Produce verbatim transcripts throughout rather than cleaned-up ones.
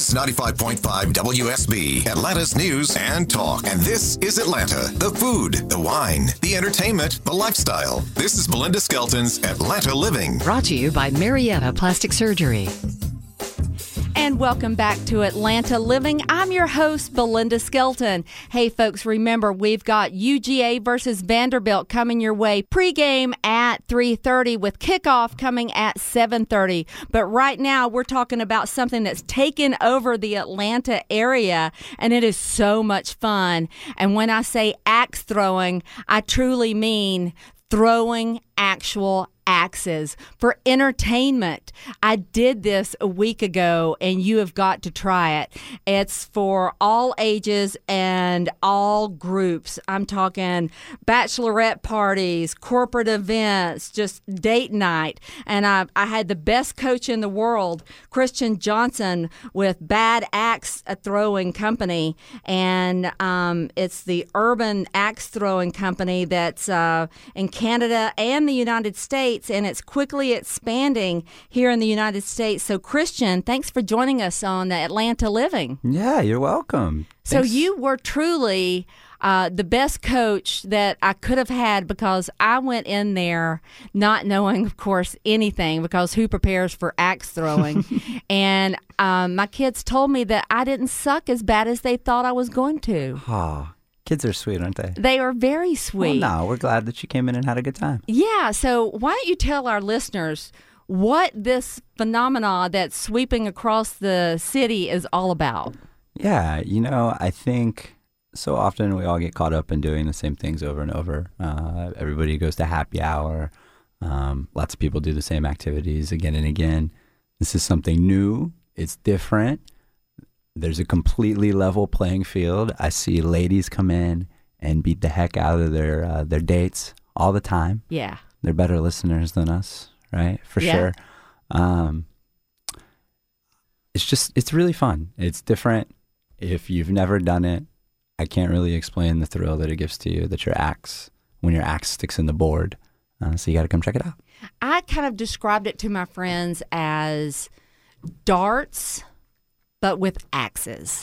It's ninety-five point five W S B, Atlanta's news and talk. And this is Atlanta. The food, the wine, the entertainment, the lifestyle. This is Belinda Skelton's Atlanta Living. Brought to you by Marietta Plastic Surgery. And welcome back to Atlanta Living. I'm your host, Belinda Skelton. Hey, folks, remember, we've got U G A versus Vanderbilt coming your way pregame at three thirty with kickoff coming at seven thirty. But right now, we're talking about something that's taken over the Atlanta area, and it is so much fun. And when I say axe throwing, I truly mean throwing actual axes for entertainment. I did this a week ago, and you have got to try it. It's for all ages and all groups. I'm talking bachelorette parties, corporate events, just date night. And I, I had the best coach in the world, Christian Johnson, with Bad Axe Throwing Company. And um, it's the Urban Axe Throwing Company that's uh, in Canada and the United States. And it's quickly expanding here in the United States. So, Christian, thanks for joining us on the Atlanta Living. Yeah, you're welcome. So Thanks. you were truly uh, the best coach that I could have had, because I went in there not knowing, of course, anything, because who prepares for axe throwing? And um, my kids told me that I didn't suck as bad as they thought I was going to. Oh. Kids are sweet, aren't they? They are very sweet. Well, no, we're glad that you came in and had a good time. Yeah, so why don't you tell our listeners what this phenomena that's sweeping across the city is all about? Yeah, you know, I think so often we all get caught up in doing the same things over and over. Uh, everybody goes to happy hour. Um, lots of people do the same activities again and again. This is something new. It's different. There's a completely level playing field. I see ladies come in and beat the heck out of their uh, their dates all the time. Yeah. They're better listeners than us, right? For yeah. sure. Um, it's just, it's really fun. It's different. If you've never done it, I can't really explain the thrill that it gives to you, that your axe, when your axe sticks in the board. Uh, so you got to come check it out. I kind of described it to my friends as darts, but with axes.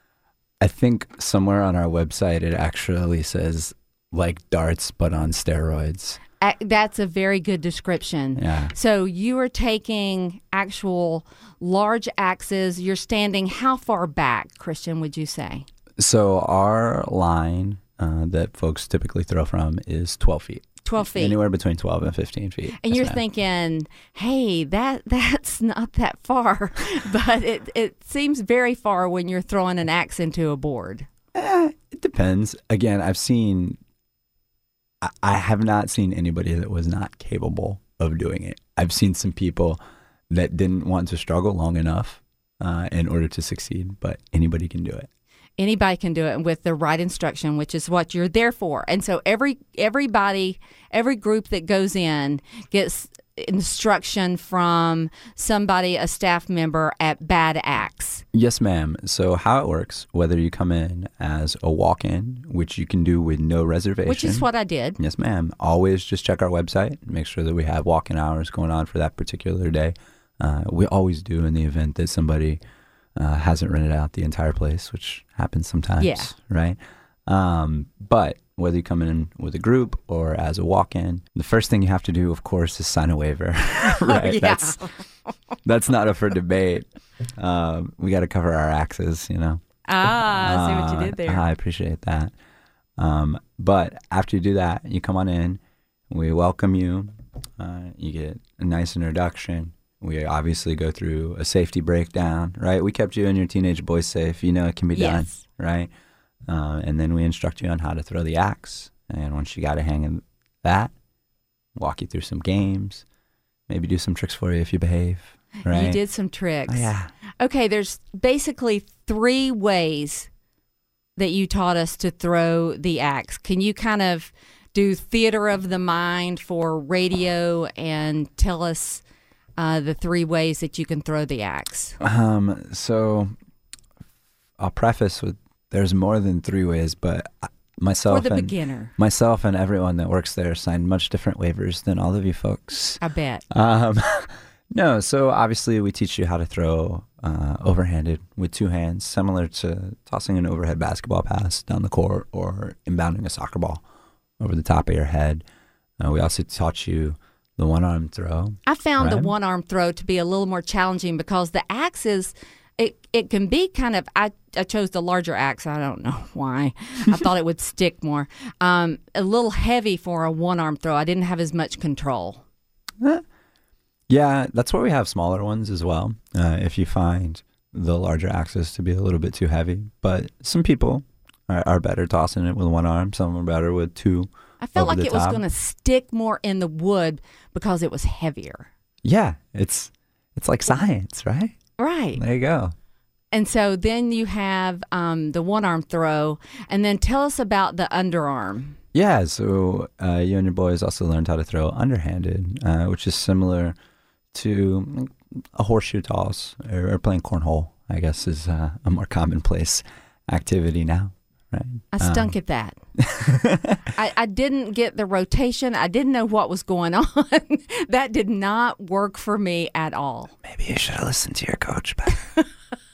I think somewhere on our website it actually says like darts, but on steroids. A- that's a very good description. Yeah. So you are taking actual large axes. You're standing how far back, Christian, would you say? So our line uh, that folks typically throw from is twelve feet. twelve feet. Anywhere between twelve and fifteen feet. And yes, you're ma'am. thinking, hey, that that's not that far. But it, it seems very far when you're throwing an axe into a board. Eh, it depends. Again, I've seen, I, I have not seen anybody that was not capable of doing it. I've seen some people that didn't want to struggle long enough uh, in order to succeed, but anybody can do it. Anybody can do it with the right instruction, which is what you're there for. And so every everybody, every group that goes in gets instruction from somebody, a staff member at Bad Axe. Yes, ma'am. So how it works, whether you come in as a walk-in, which you can do with no reservation. Which is what I did. Yes, ma'am. Always just check our website, make sure that we have walk-in hours going on for that particular day. Uh, we always do in the event that somebody Uh, hasn't rented out the entire place, which happens sometimes, yeah. right? Um, but whether you come in with a group or as a walk-in, the first thing you have to do, of course, is sign a waiver, right? Oh, yeah. That's that's not up for debate. Um, we got to cover our axes, you know. Ah, I see what you Uh, did there. I appreciate that. Um, but after you do that, you come on in, we welcome you, uh, you get a nice introduction. We obviously go through a safety breakdown, right? We kept you and your teenage boy safe. You know it can be done, Yes. right? Uh, and then we instruct you on how to throw the axe. And once you got a hang of that, walk you through some games, maybe do some tricks for you if you behave, right? You did some tricks. Oh, yeah. Okay, there's basically three ways that you taught us to throw the axe. Can you kind of do theater of the mind for radio and tell us Uh, the three ways that you can throw the axe? Um, so I'll preface with there's more than three ways, but myself For the and beginner. myself and everyone that works there signed much different waivers than all of you folks. I bet. Um, No, so obviously we teach you how to throw uh, overhanded with two hands, similar to tossing an overhead basketball pass down the court or inbounding a soccer ball over the top of your head. Uh, we also taught you the one-arm throw. I found right? the one-arm throw to be a little more challenging because the axe is, it, it can be kind of, I, I chose the larger axe. I don't know why. I thought it would stick more. Um, a little heavy for a one-arm throw. I didn't have as much control. Eh. Yeah, that's why we have smaller ones as well, uh, if you find the larger axes to be a little bit too heavy. But some people are, are better tossing it with one arm. Some are better with two. I felt over like the it was top. going to stick more in the wood because it was heavier. Yeah, it's it's like science, right? Right. There you go. And so then you have um, the one-arm throw. And then tell us about the underarm. Yeah, so uh, you and your boys also learned how to throw underhanded, uh, which is similar to a horseshoe toss or, or playing cornhole, I guess, is uh, a more commonplace activity now, right? I stunk um, at that. I, I didn't get the rotation. I didn't know what was going on. That did not work for me at all. Maybe you should have listened to your coach better.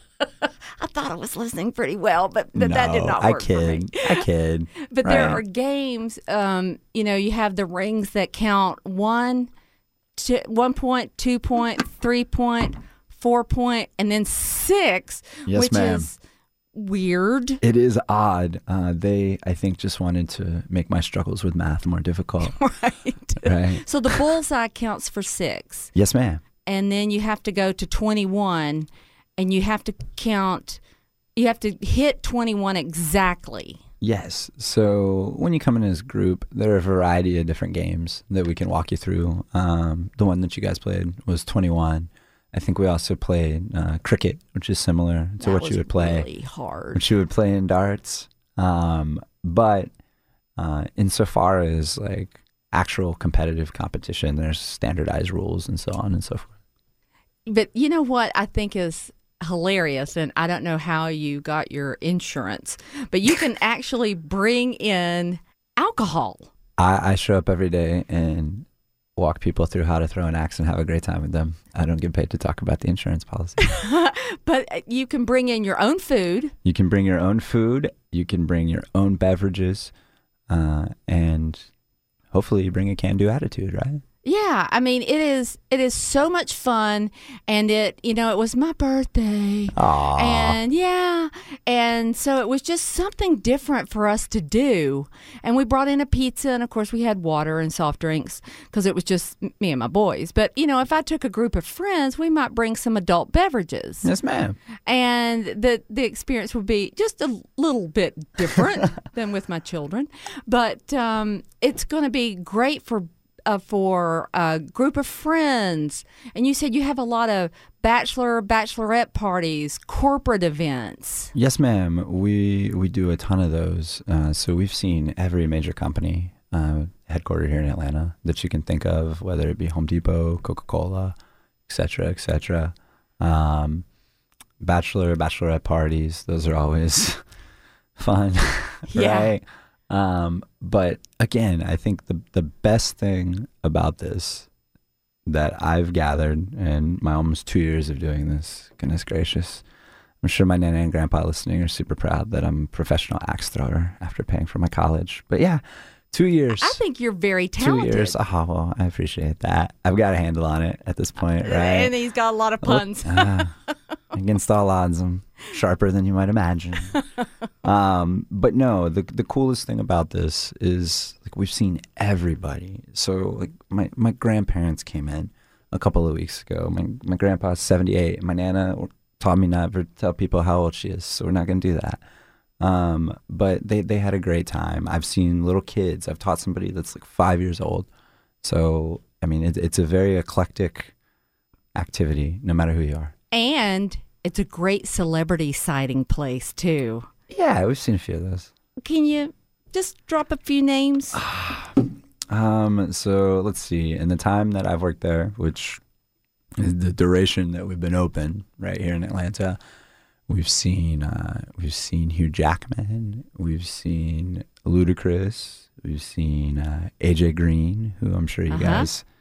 I thought I was listening pretty well, but, but no, that did not I work kid. for me. I kid. But there right. are games, um, you know, you have the rings that count one, two, one point, two point, three point, four point, and then six, Yes, which ma'am. is weird. It is odd. Uh, they, I think, just wanted to make my struggles with math more difficult. Right. Right. So the bullseye counts for six. Yes, ma'am. And then you have to go to twenty-one, and you have to count, you have to hit twenty-one exactly. Yes. So when you come in as a group, there are a variety of different games that we can walk you through. Um, the one that you guys played was twenty-one. I think we also played uh, cricket, which is similar to That what was you would play. really hard. Which you would play in darts. Um, but uh, insofar as like actual competitive competition, there's standardized rules and so on and so forth. But you know what I think is hilarious, and I don't know how you got your insurance, but you can actually bring in alcohol. I, I show up every day and walk people through how to throw an axe and have a great time with them. I don't get paid to talk about the insurance policy. But you can bring in your own food. You can bring your own food. You can bring your own beverages. Uh, and hopefully you bring a can-do attitude, right? Yeah, I mean, it is it is so much fun, and it, you know, it was my birthday. Aww. And yeah, and so it was just something different for us to do. And we brought in a pizza, and of course we had water and soft drinks because it was just me and my boys. But, you know, if I took a group of friends, we might bring some adult beverages. Yes, ma'am. And the the experience would be just a little bit different than with my children. But um, it's going to be great for Uh, for a group of friends. And you said you have a lot of bachelor, bachelorette parties, corporate events. Yes, ma'am. We we do a ton of those. Uh, so we've seen every major company uh, headquartered here in Atlanta that you can think of, whether it be Home Depot, Coca-Cola, et cetera, et cetera. Um, bachelor, bachelorette parties, those are always fun, Yeah. right? Um, but again, I think the the best thing about this that I've gathered in my almost two years of doing this, goodness gracious, I'm sure my nana and grandpa listening are super proud that I'm a professional axe thrower after paying for my college. But yeah, two years. I think you're very talented. Two years. Oh, well, I appreciate that. I've got a handle on it at this point, right? And he's got a lot of puns. uh, against all odds, I'm sharper than you might imagine. Um, but no, the the coolest thing about this is like we've seen everybody. So like my, my grandparents came in a couple of weeks ago. My my grandpa's seventy-eight. And my nana taught me never to tell people how old she is, so we're not going to do that. Um, but they, they had a great time. I've seen little kids. I've taught somebody that's like five years old. So, I mean, it, it's a very eclectic activity, no matter who you are. And it's a great celebrity sighting place, too. Yeah, we've seen a few of those. Can you just drop a few names? Um, so let's see. In the time that I've worked there, which is the duration that we've been open right here in Atlanta, we've seen uh, we've seen Hugh Jackman, we've seen Ludacris, we've seen uh, A J Green, who I'm sure you Uh-huh. guys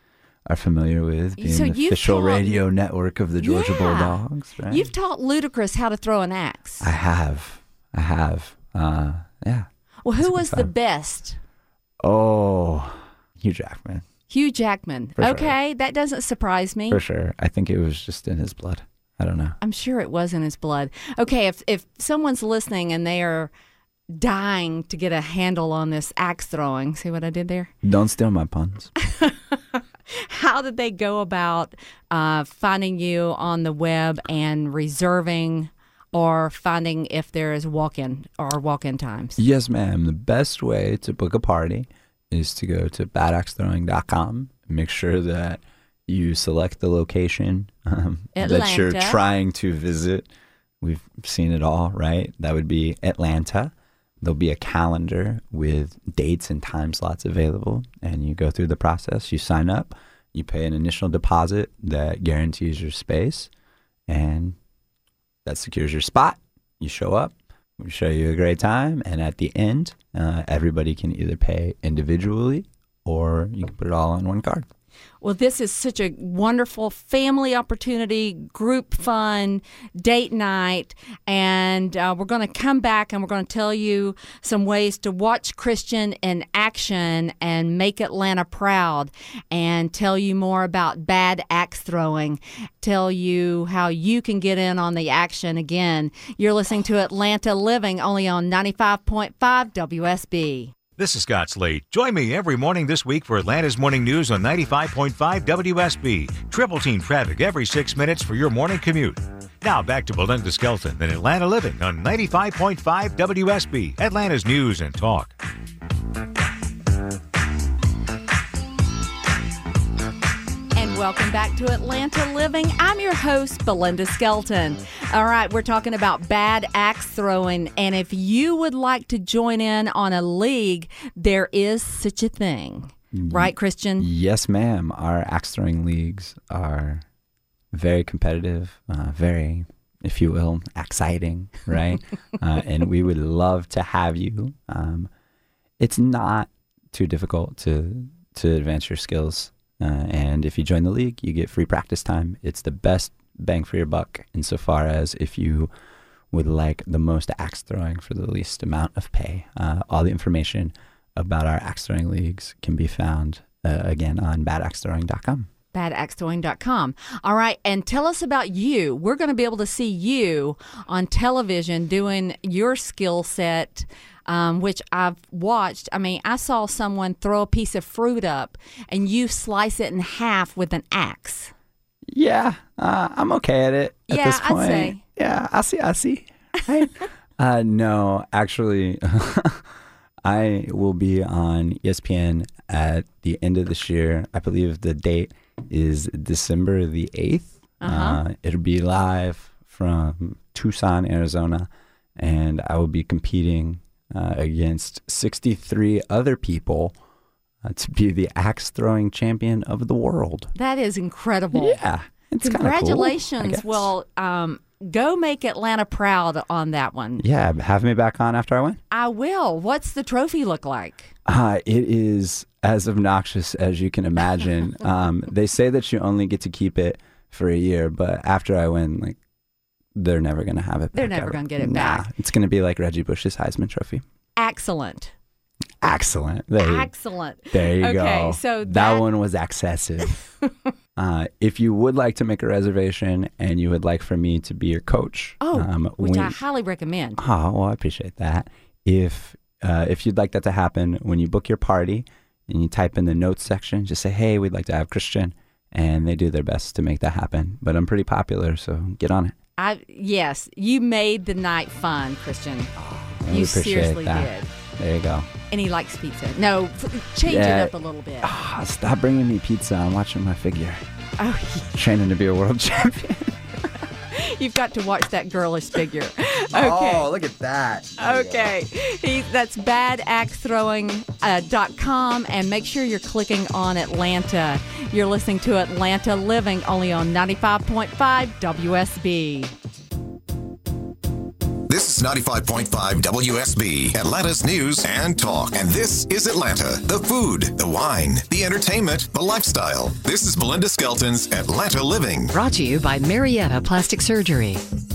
are familiar with, being So the you've official taught- radio network of the Georgia Yeah. Bulldogs. Right? You've taught Ludacris how to throw an axe. I have. I have. Uh, yeah. well, That's who a good was the time. best? Oh, Hugh Jackman. Hugh Jackman. For sure. Okay, that doesn't surprise me. For sure. I think it was just in his blood. I don't know. I'm sure it was in his blood. Okay, if if someone's listening and they are dying to get a handle on this axe throwing, see what I did there? Don't steal my puns. How did they go about uh, finding you on the web and reserving or finding if there is walk-in or walk-in times? Yes, ma'am. The best way to book a party is to go to bad axe throwing dot com. Make sure that you select the location um, that you're Atlanta. trying to visit. We've seen it all, right? That would be Atlanta. There'll be a calendar with dates and time slots available, and you go through the process. You sign up, you pay an initial deposit that guarantees your space, and that secures your spot. You show up, we show you a great time, and at the end, uh, everybody can either pay individually or you can put it all on one card. Well, this is such a wonderful family opportunity, group fun, date night, and uh, we're going to come back and we're going to tell you some ways to watch Christian in action and make Atlanta proud, and tell you more about bad axe throwing, tell you how you can get in on the action again. You're listening to Atlanta Living, only on ninety-five point five W S B. This is Scott Slade. Join me every morning this week for Atlanta's Morning News on ninety-five point five W S B. Triple team traffic every six minutes for your morning commute. Now back to Belinda Skelton and Atlanta Living on ninety-five point five W S B, Atlanta's News and Talk. And welcome back to Atlanta Living. I'm your host, Belinda Skelton. All right, we're talking about bad axe throwing. And if you would like to join in on a league, there is such a thing. Right, Christian? Yes, ma'am. Our axe throwing leagues are very competitive, uh, very, if you will, exciting, right? uh, and we would love to have you. Um, it's not too difficult to to advance your skills. Uh, and if you join the league, you get free practice time. It's the best bang for your buck insofar as if you would like the most axe throwing for the least amount of pay. Uh, all the information about our axe throwing leagues can be found, uh, again, on bad axe throwing dot com. bad axe throwing dot com. All right, and tell us about you. We're going to be able to see you on television doing your skill set, um, which I've watched. I mean, I saw someone throw a piece of fruit up, and you slice it in half with an axe. Yeah, uh, I'm okay at it at Yeah, this I'd point. say. Yeah, I see, I see. Right? uh, no, actually, I will be on E S P N at the end of this year. I believe the date is December the eighth. Uh-huh. Uh, it'll be live from Tucson, Arizona, and I will be competing uh, against sixty-three other people uh, to be the axe throwing champion of the world. That is incredible. Yeah, it's kinda cool, I Congratulations. guess. Well, um, go make Atlanta proud on that one. Yeah, have me back on after I win. I will. What's the trophy look like? Uh, it is as obnoxious as you can imagine. um, they say that you only get to keep it for a year, but after I win, like, they're never going to have it back. They're never ever. gonna get it Nah, back. It's going to be like Reggie Bush's Heisman Trophy. Excellent. Excellent. There you, Excellent. there you Okay, go. so that, that- one was excessive. uh, if you would like to make a reservation and you would like for me to be your coach, Oh, um, which we- I highly recommend. Oh, well, I appreciate that. If uh, if you'd like that to happen, when you book your party and you type in the notes section, just say, hey, we'd like to have Christian, and they do their best to make that happen. But I'm pretty popular, so get on it. I yes, you made the night fun, Christian. I You appreciate seriously that. did. There you go. And he likes pizza. No, f- change Yeah. it up a little bit. Ah, stop bringing me pizza. I'm watching my figure. Oh, Training to be a world champion. you've got to watch that girlish figure. Okay. Oh, look at that. Okay, he, that's bad axe throwing dot com, and make sure you're clicking on Atlanta. You're listening to Atlanta Living, only on ninety-five point five W S B. This is It's ninety-five point five W S B, Atlanta's news and talk. And this is Atlanta, the food, the wine, the entertainment, the lifestyle. This is Belinda Skelton's Atlanta Living. Brought to you by Marietta Plastic Surgery.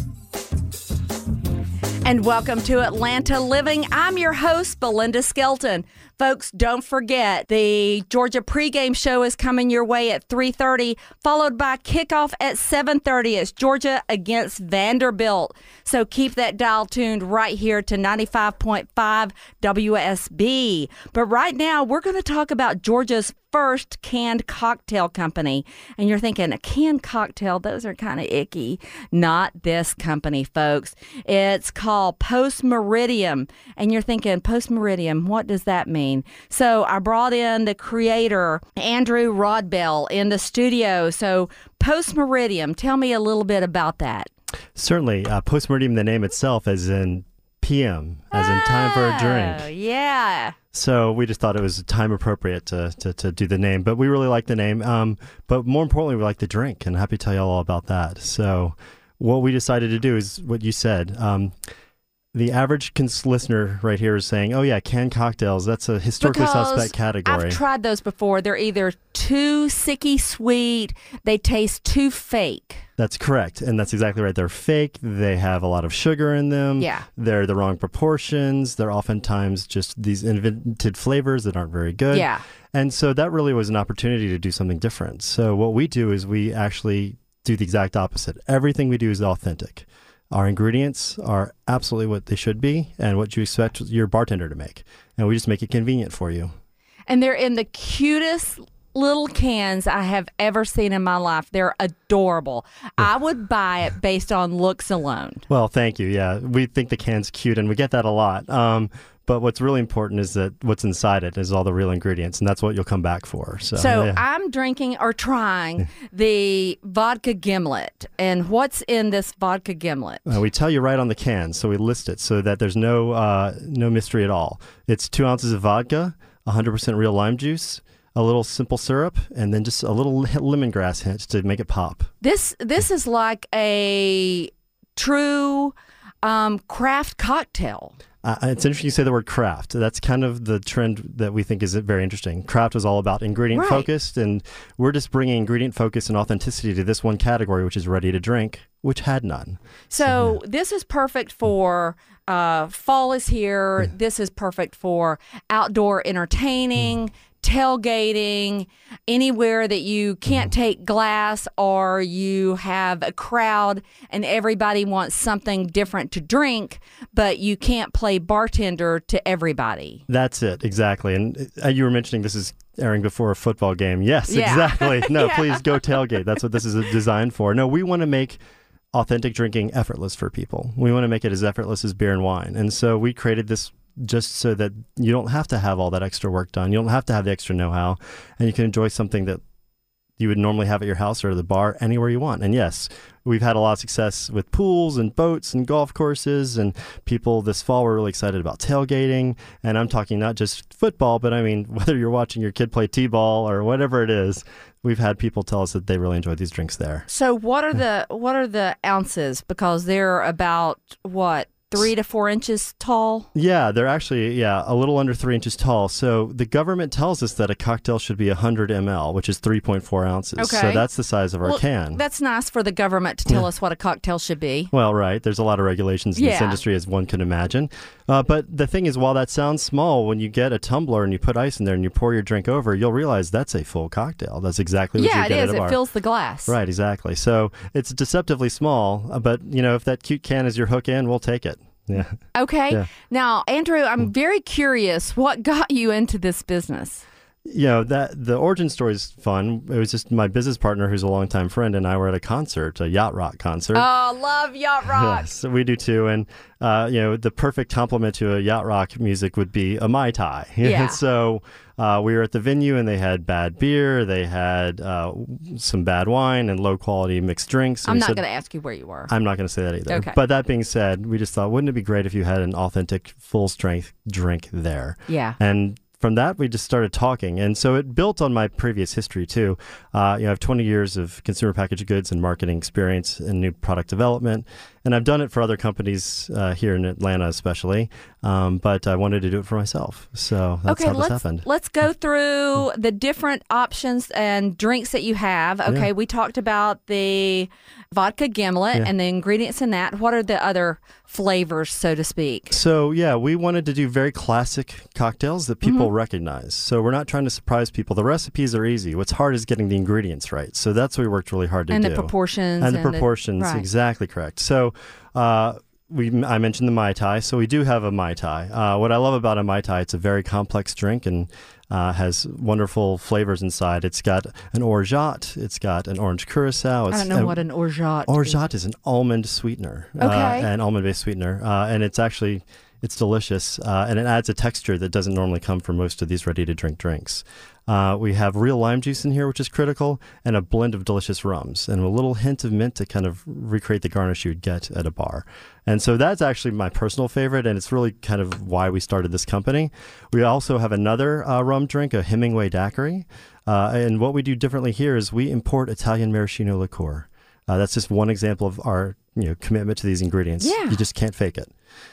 And welcome to Atlanta Living. I'm your host, Belinda Skelton. Folks, don't forget, the Georgia pregame show is coming your way at three thirty, followed by kickoff at seven thirty. It's Georgia against Vanderbilt. So keep that dial tuned right here to ninety-five point five W S B. But right now, we're going to talk about Georgia's first canned cocktail company. And you're thinking, a canned cocktail, those are kind of icky. Not this company, folks. It's called Post Meridium. And you're thinking, Post Meridium, what does that mean? So I brought in the creator, Andrew Rodbell, in the studio. So Post Meridium, tell me a little bit about that. Certainly. Uh, Post Meridium, the name itself, as in P M, as in time for a Oh, drink. yeah. So we just thought it was time appropriate to, to, to do the name, but we really like the name. Um, but more importantly, we like the drink, and happy to tell you all about that. So what we decided to do is what you said. Um, the average cons- listener right here is saying, oh yeah, canned cocktails, that's a historically Because suspect category. I've tried those before. They're either too sicky sweet, they taste too fake. That's correct. And that's exactly right. They're fake. They have a lot of sugar in them. Yeah. They're the wrong proportions. They're oftentimes just these invented flavors that aren't very good. Yeah. And so that really was an opportunity to do something different. So what we do is we actually do the exact opposite. Everything we do is authentic. Our ingredients are absolutely what they should be and what you expect your bartender to make. And we just make it convenient for you. And they're in the cutest little cans I have ever seen in my life. They're adorable. I would buy it based on looks alone. Well, thank you. Yeah, we think the can's cute, and we get that a lot. Um, but what's really important is that what's inside it is all the real ingredients, and that's what you'll come back for. So, So yeah. I'm drinking or trying the vodka gimlet. And what's in this vodka gimlet? Uh, we tell you right on the can, so we list it so that there's no uh, no mystery at all. It's two ounces of vodka, one hundred percent real lime juice, a little simple syrup, and then just a little lemongrass hint to make it pop. This this is like a true um, craft cocktail. Uh, it's interesting you say the word craft. That's kind of the trend that we think is very interesting. Craft was all about ingredient Right. focused, and we're just bringing ingredient focus and authenticity to this one category, which is ready to drink, which had none. So this is perfect for uh, fall is here. This is perfect for outdoor entertaining, tailgating, anywhere that you can't take glass or you have a crowd and everybody wants something different to drink, but you can't play bartender to everybody. That's it, exactly. And uh, you were mentioning this is airing before a football game. Yes, Yeah. exactly. No, Yeah. please go tailgate. That's what this is designed for. No, we want to make authentic drinking effortless for people. We want to make it as effortless as beer and wine. And so we created this just so that you don't have to have all that extra work done. You don't have to have the extra know-how, and you can enjoy something that you would normally have at your house or at the bar anywhere you want. And yes, we've had a lot of success with pools and boats and golf courses, and people this fall were really excited about tailgating. And I'm talking not just football, but I mean, whether you're watching your kid play t-ball or whatever it is, we've had people tell us that they really enjoy these drinks there. So what are the what are the ounces? Because they're about what? Three to four inches tall? Yeah, they're actually, yeah, a little under three inches tall. So the government tells us that a cocktail should be one hundred milliliters, which is three point four ounces. Okay. So that's the size of our Well, can. That's nice for the government to tell us what a cocktail should be. Well, right. There's a lot of regulations in this Yeah. industry, as one can imagine. Uh, but the thing is, while that sounds small, when you get a tumbler and you put ice in there and you pour your drink over, you'll realize that's a full cocktail. That's exactly what Yeah, you it get is. at a It bar. fills the glass. Right, exactly. So it's deceptively small, uh, but, you know, if that cute can is your hook in, we'll take it. Yeah. Okay. Yeah. Now, Andrew, I'm very curious. What got you into this business? You know, that the origin story is fun. It was just my business partner, who's a longtime friend, and I were at a concert, a yacht rock concert. Oh, love yacht rock. Yes, we do too. And, uh, you know, the perfect complement to a yacht rock music would be a Mai Tai. Yeah. And so uh, we were at the venue, and they had bad beer, they had uh, some bad wine and low quality mixed drinks. And I'm we not said- going to ask you where you were. I'm not going to say that either. Okay. But that being said, we just thought, wouldn't it be great if you had an authentic, full strength drink there? Yeah. And from that, we just started talking. And so it built on my previous history, too. Uh, you know, I have twenty years of consumer packaged goods and marketing experience and new product development. And I've done it for other companies uh, here in Atlanta especially, um, but I wanted to do it for myself. So that's okay, how this let's, happened. let's go through the different options and drinks that you have. Okay, Yeah. we talked about the vodka gimlet Yeah. and the ingredients in that. What are the other flavors, so to speak? So, yeah, we wanted to do very classic cocktails that people Mm-hmm. recognize. So we're not trying to surprise people. The recipes are easy. What's hard is getting the ingredients right. So that's what we worked really hard to And do. the proportions. And the proportions, right. exactly correct. So uh, we, I mentioned the Mai Tai, so we do have a Mai Tai. Uh, what I love about a Mai Tai, it's a very complex drink and uh, has wonderful flavors inside. It's got an orgeat, it's got an orange curacao. It's, I don't know and what an orgeat is. Orgeat is an almond sweetener, Okay. uh, an almond-based sweetener, uh, and it's actually it's delicious, uh, and it adds a texture that doesn't normally come from most of these ready-to-drink drinks. Uh, we have real lime juice in here, which is critical, and a blend of delicious rums, and a little hint of mint to kind of recreate the garnish you'd get at a bar. And so that's actually my personal favorite, and it's really kind of why we started this company. We also have another uh, rum drink, a Hemingway daiquiri, uh, and what we do differently here is we import Italian maraschino liqueur. Uh, that's just one example of our you know commitment to these ingredients. Yeah. You just can't fake it.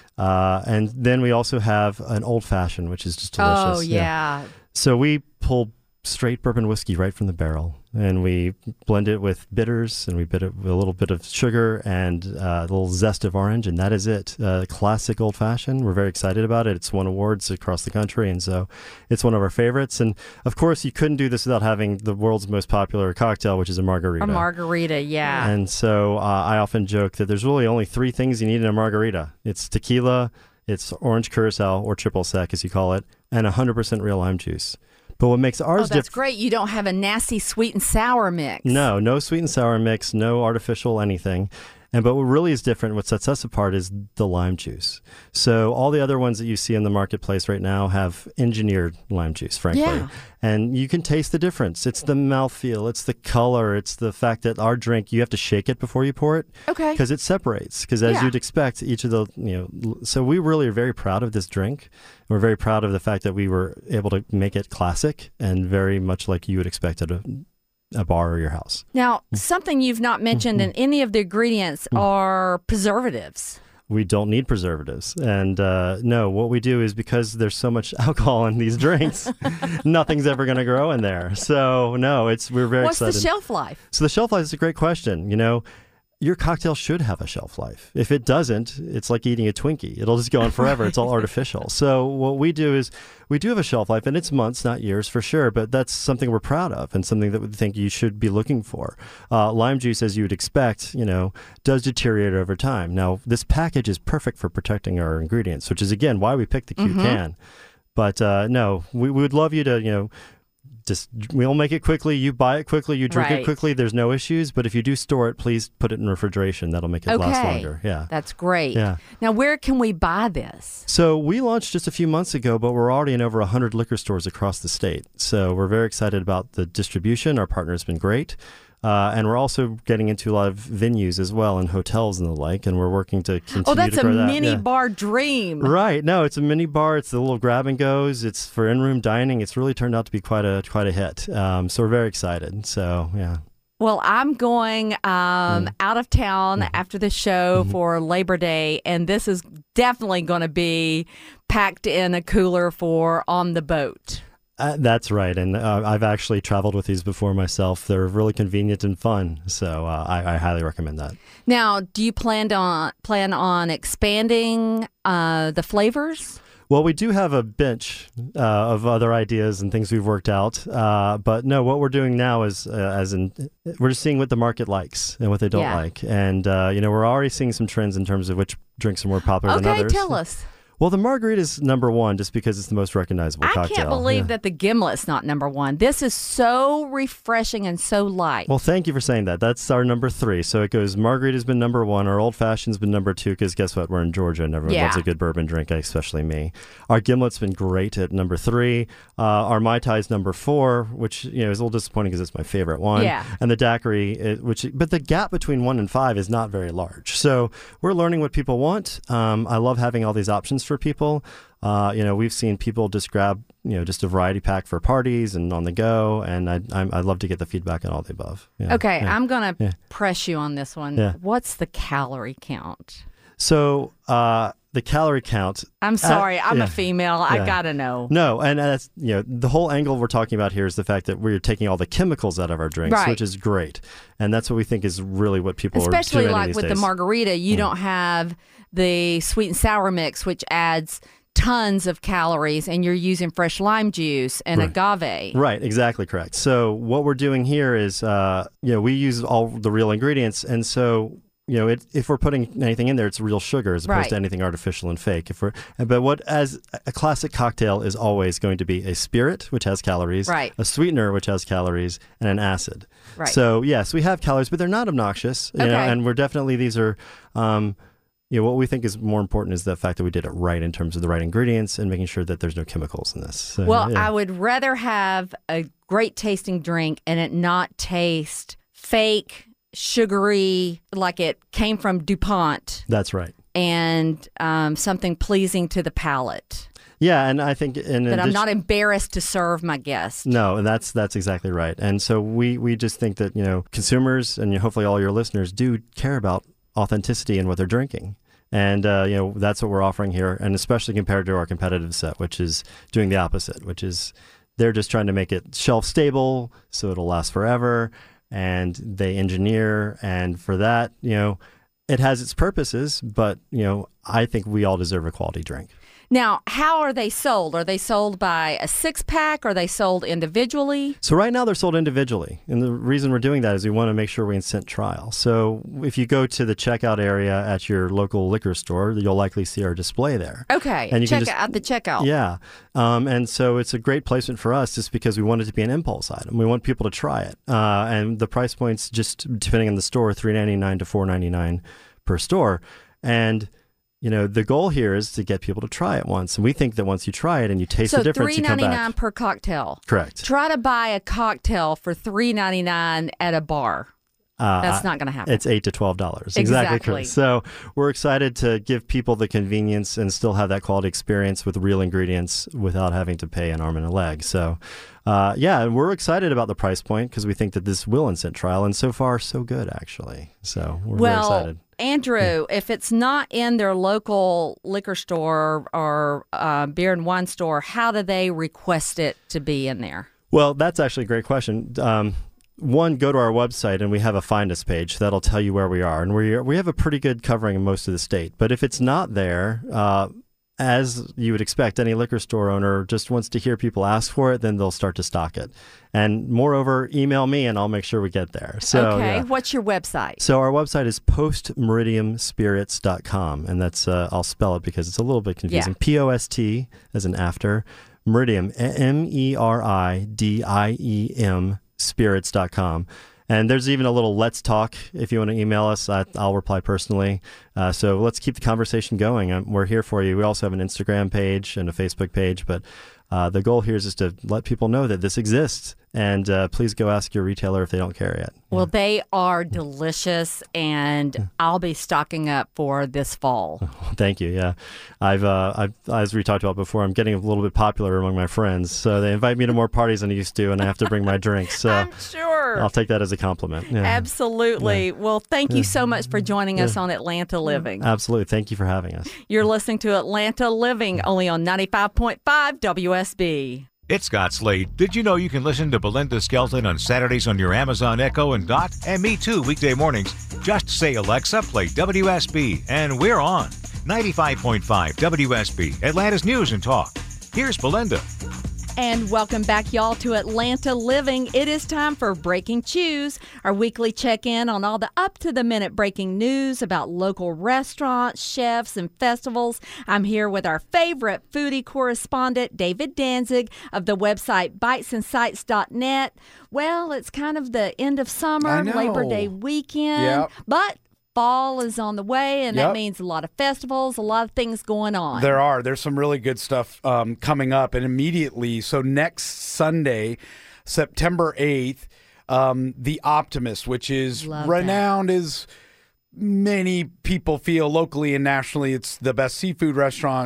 Uh, and then we also have an old fashioned, which is just delicious. Oh, yeah. So we pull straight bourbon whiskey right from the barrel, and we blend it with bitters, and we bit it with a little bit of sugar and uh, a little zest of orange, and that is it. Uh, classic old fashioned. We're very excited about it. It's won awards across the country, and so it's one of our favorites. And of course, you couldn't do this without having the world's most popular cocktail, which is a margarita. A margarita, yeah. And so uh, I often joke that there's really only three things you need in a margarita. It's tequila, it's orange curacao, or triple sec as you call it, and one hundred percent real lime juice. But what makes ours Oh, that's different... great. You don't have a nasty sweet and sour mix. No, no sweet and sour mix, no artificial anything. And but what really is different, what sets us apart is the lime juice. So all the other ones that you see in the marketplace right now have engineered lime juice, frankly. Yeah. And you can taste the difference. It's the mouthfeel, it's the color, it's the fact that our drink, you have to shake it before you pour it. Okay. Because it separates. Because as Yeah. you'd expect, each of the, you know, so we really are very proud of this drink. We're very proud of the fact that we were able to make it classic and very much like you would expect at a, a bar or your house. Now, something you've not mentioned in any of the ingredients are preservatives. We don't need preservatives. And uh, no, what we do is because there's so much alcohol in these drinks, nothing's ever going to grow in there. So no, it's we're very What's excited. the shelf life? So the shelf life is a great question. You know, your cocktail should have a shelf life. If it doesn't, it's like eating a Twinkie. It'll just go on forever. It's all artificial. So what we do is we do have a shelf life, and it's months, not years for sure, but that's something we're proud of and something that we think you should be looking for. Uh, lime juice, as you would expect, you know, does deteriorate over time. Now, this package is perfect for protecting our ingredients, which is, again, why we picked the cute Mm-hmm. can. But uh, no, we, we would love you to, you know, just we'll make it quickly. You buy it quickly. You drink Right. it quickly. There's no issues. But if you do store it, please put it in refrigeration. That'll make it last Okay. longer. Yeah. That's great. Yeah. Now, where can we buy this? So we launched just a few months ago, but we're already in over one hundred liquor stores across the state. So we're very excited about the distribution. Our partner's been great. Uh, and we're also getting into a lot of venues as well, and hotels and the like, and we're working to continue Oh, that's to a grow that. mini Yeah. bar dream. Right. No, it's a mini bar. It's the little grab and goes. It's for in-room dining. It's really turned out to be quite a quite a hit. Um, so we're very excited. So yeah. Well, I'm going um, Mm. out of town Mm-hmm. after the show for Labor Day, and this is definitely going to be packed in a cooler for on the boat. Uh, that's right, and uh, I've actually traveled with these before myself. They're really convenient and fun, so uh, I, I highly recommend that. Now, do you plan on plan on expanding uh, the flavors? Well, we do have a bench uh, of other ideas and things we've worked out, uh, but no, what we're doing now is, uh, as in, we're just seeing what the market likes and what they don't Yeah. like, and uh, you know, we're already seeing some trends in terms of which drinks are more popular than Okay, others. tell us. Well, the margarita is number one just because it's the most recognizable I cocktail. can't believe Yeah. that the gimlet's not number one. This is so refreshing and so light. Well, thank you for saying that. That's our number three. So it goes margarita's been number one. Our old fashioned's been number two because guess what? We're in Georgia and everyone Yeah. loves a good bourbon drink, especially me. Our gimlet's been great at number three. Uh, our Mai Tai's number four, which you know is a little disappointing because it's my favorite one. Yeah. And the daiquiri, it, which but the gap between one and five is not very large. So we're learning what people want. Um, I love having all these options for people. Uh, you know, we've seen people just grab, you know, just a variety pack for parties and on the go. And I, I'm, I'd love to get the feedback on all the above. Yeah. Okay, Yeah. I'm going to Yeah. press you on this one. Yeah. What's the calorie count? So uh, the calorie count. I'm sorry, I'm yeah. a female. I Yeah. got to know. No, and that's, you know, the whole angle we're talking about here is the fact that we're taking all the chemicals out of our drinks, Right. which is great. And that's what we think is really what people Especially are doing like these with days. the margarita, you Yeah. don't have the sweet and sour mix, which adds tons of calories, and you're using fresh lime juice and Right. agave. Right, exactly correct. So what we're doing here is, uh, you know, we use all the real ingredients, and so you know, it, if we're putting anything in there, it's real sugar as opposed Right. to anything artificial and fake. If we're, but what as a classic cocktail is always going to be a spirit, which has calories, Right. a sweetener, which has calories, and an acid. Right. So yes, we have calories, but they're not obnoxious. You know, Okay. and we're definitely these are. Um, you know, what we think is more important is the fact that we did it right in terms of the right ingredients and making sure that there's no chemicals in this. So, Well, yeah. I would rather have a great tasting drink and it not taste fake, sugary, like it came from DuPont, That's right. and um, something pleasing to the palate. Yeah, and I think in That I'm addition- not embarrassed to serve my guests. No, and that's that's exactly right. And so we we just think that, you know, consumers and hopefully all your listeners do care about authenticity in what they're drinking. And, uh, you know, that's what we're offering here, and especially compared to our competitive set, which is doing the opposite, which is they're just trying to make it shelf stable so it'll last forever, and they engineer, and for that, you know, it has its purposes, but, you know, I think we all deserve a quality drink. Now, how are they sold? Are they sold by a six pack? Are they sold individually? So right now they're sold individually. And the reason we're doing that is we want to make sure we incent trial. So if you go to the checkout area at your local liquor store, you'll likely see our display there. Okay, And you can check just- out the checkout. Yeah. Um, and so it's a great placement for us just because we want it to be an impulse item. We want people to try it. Uh, and the price points, just depending on the store, three ninety-nine to four ninety-nine per store. And you know, the goal here is to get people to try it once. And we think that once you try it and you taste So the difference, three you come ninety nine back. per cocktail. Correct. Try to buy a cocktail for three ninety nine at a bar. Uh, That's not going to happen. It's eight to twelve dollars. Exactly. correct. So we're excited to give people the convenience and still have that quality experience with real ingredients without having to pay an arm and a leg. So, uh, yeah, and we're excited about the price point because we think that this will incent trial, and so far so good actually. So we're well, very excited. Andrew, if it's not in their local liquor store or uh, beer and wine store, how do they request it to be in there? Well, that's actually a great question. Um, one, go to our website and we have a Find Us page that'll tell you where we are, and we we have a pretty good covering of most of the state. But if it's not there, uh, as you would expect, any liquor store owner just wants to hear people ask for it, then they'll start to stock it. And moreover, email me and I'll make sure we get there. So, okay, yeah. what's your website? So our website is post meridium spirits dot com, and that's uh, I'll spell it because it's a little bit confusing. Yeah. P O S T as an after, Meridium, M E R I D I E M, spirits dot com. And there's even a little let's talk if you want to email us. I, I'll reply personally. Uh, so let's keep the conversation going. Um, we're here for you. We also have an Instagram page and a Facebook page, but uh, the goal here is just to let people know that this exists. And uh, please go ask your retailer if they don't carry it. Well, they are delicious, and I'll be stocking up for this fall. Thank you. Yeah, I've, uh, I've, as we talked about before, I'm getting a little bit popular among my friends. So they invite me to more parties than I used to, and I have to bring my drinks. So I'm sure. I'll take that as a compliment. Yeah. Absolutely. Yeah. Well, thank you so much for joining us on Atlanta Living. Absolutely. Thank you for having us. You're listening to Atlanta Living, only on ninety-five point five W S B. It's Scott Slade. Did you know you can listen to Belinda Skelton on Saturdays on your Amazon Echo and Dot? And me too, weekday mornings. Just say, Alexa, play W S B, and we're on. ninety-five point five W S B, Atlanta's News and Talk. Here's Belinda. And welcome back, y'all, to Atlanta Living. It is time for Breaking Chews, our weekly check-in on all the up-to-the-minute breaking news about local restaurants, chefs, and festivals. I'm here with our favorite foodie correspondent, David Danzig, of the website bites and sights dot net. Well, it's kind of the end of summer, I know. Labor Day weekend, Yep. but fall is on the way, and that Yep. means a lot of festivals, a lot of things going on. There are. There's some really good stuff um, coming up. And immediately, so next Sunday, September eighth, um, The Optimist, which is Love that. renowned as many people feel locally and nationally. It's the best seafood restaurant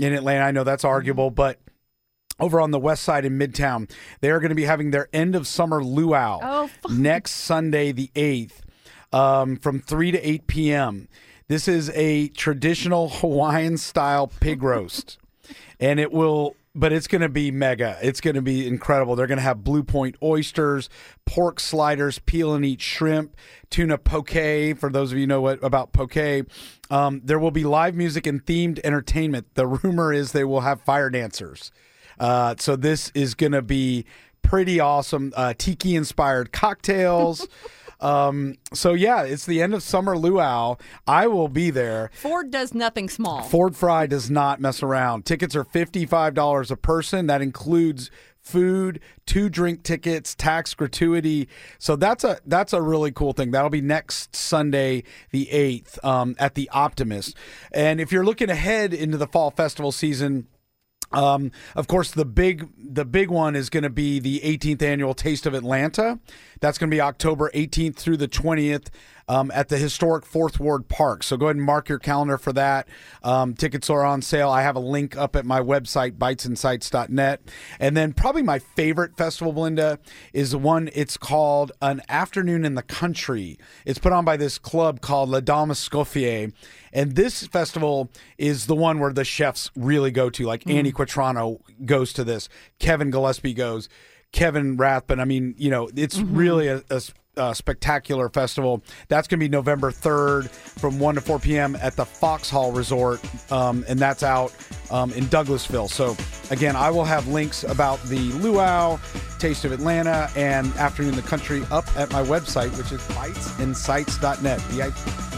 in Atlanta. I know that's arguable, but over on the west side in Midtown, they are going to be having their end of summer luau Oh, fun. next Sunday, the eighth, um, from three to eight p.m. This is a traditional Hawaiian style pig roast, and it will. But it's going to be mega. It's going to be incredible. They're going to have Blue Point oysters, pork sliders, peel and eat shrimp, tuna poke. For those of you who know what about poke, um, there will be live music and themed entertainment. The rumor is they will have fire dancers. Uh, so this is going to be pretty awesome. Uh, Tiki-inspired cocktails. Um, so yeah, it's the end of summer luau. I will be there. Ford does nothing small. Ford Fry does not mess around. Tickets are fifty-five dollars a person. That includes food, two drink tickets, tax gratuity. So that's a that's a really cool thing. That'll be next Sunday, the eighth, um, at the Optimist. And if you're looking ahead into the fall festival season, Um, of course, the big the big one is going to be the eighteenth annual Taste of Atlanta. That's going to be October eighteenth through the twentieth um, at the historic Fourth Ward Park. So go ahead and mark your calendar for that. Um, tickets are on sale. I have a link up at my website, bites and sights dot net. And then probably my favorite festival, Belinda, is the one, it's called An Afternoon in the Country. It's put on by this club called La Dame Escoffier. And this festival is the one where the chefs really go to. Like mm. Annie Quatrano goes to this. Kevin Gillespie goes. Kevin Rathbun. I mean, you know, it's mm-hmm. really a, a, a spectacular festival. That's going to be November third from one to four p.m. at the Foxhall Resort. Um, and that's out um, in Douglasville. So, again, I will have links about the luau, Taste of Atlanta, and Afternoon in the Country up at my website, which is bites and sights dot net. B I